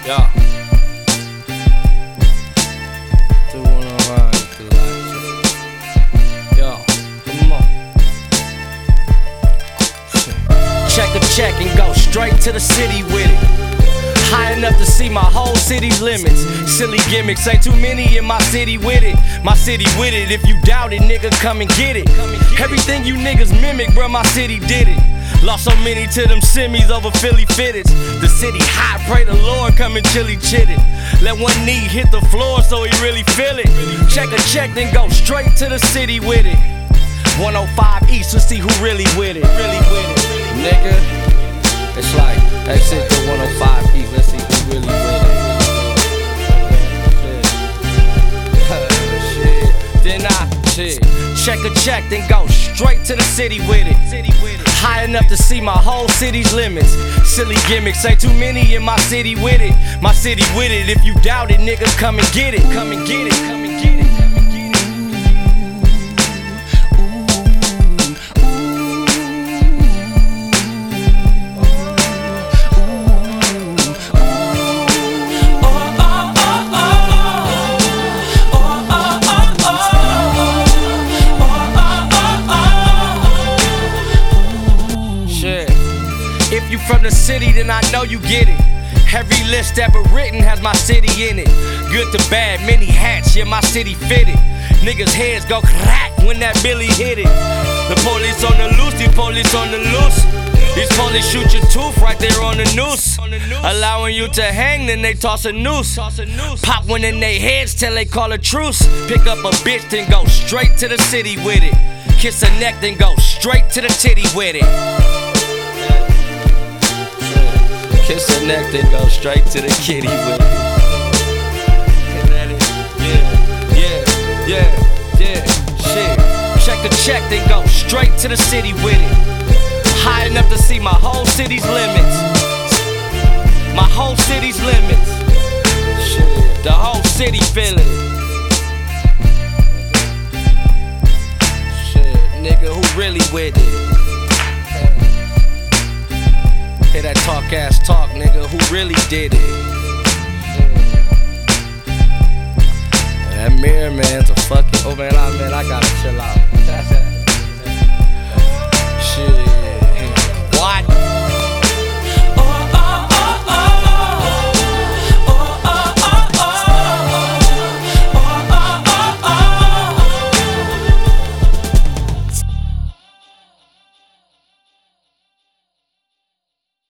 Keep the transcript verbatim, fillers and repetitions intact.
Yeah. two one oh nine, two like Yo, come on. Check a check and go straight to the city with it. High enough to see my whole city's limits. Silly gimmicks, ain't too many in my city with it. My city with it, if you doubt it, nigga, come and get it. Everything you niggas mimic, bruh, my city did it. Lost so many to them semis over Philly fitteds. The city hot, pray the Lord come and chilly chitted. Let one knee hit the floor so he really feel it. Check a check, then go straight to the city with it. one oh five East to see who really with it. Really with it, nigga. It's like, let's hit the one oh five East, let's see who really with it. Shit. Then I, shit. Check a check, then go straight to the city with it. High enough to see my whole city's limits. Silly gimmicks, ain't too many in my city with it. My city with it, if you doubt it, nigga, come and get it. Come and get it, come and get it. If you from the city, then I know you get it. Every list ever written has my city in it. Good to bad, many hats, yeah, my city fitted. Niggas' heads go crack when that Billy hit it. The police on the loose, the police on the loose. These police shoot your tooth right there on the noose. Allowing you to hang, then they toss a noose. Pop one in they heads till they call a truce. Pick up a bitch, then go straight to the city with it. Kiss her neck, then go straight to the titty with it. Kiss her neck, then go straight to the kitty with it. Yeah, yeah, yeah, yeah, shit. Check a check, then go straight to the city with it. High enough to see my whole city's limits. My whole city's limits. Shit, the whole city feel it. Shit, nigga, who really with it? Hear that talk ass talk, nigga, who really did it? That mirror man's a fucking, oh man, I, man, I gotta chill out. Shit.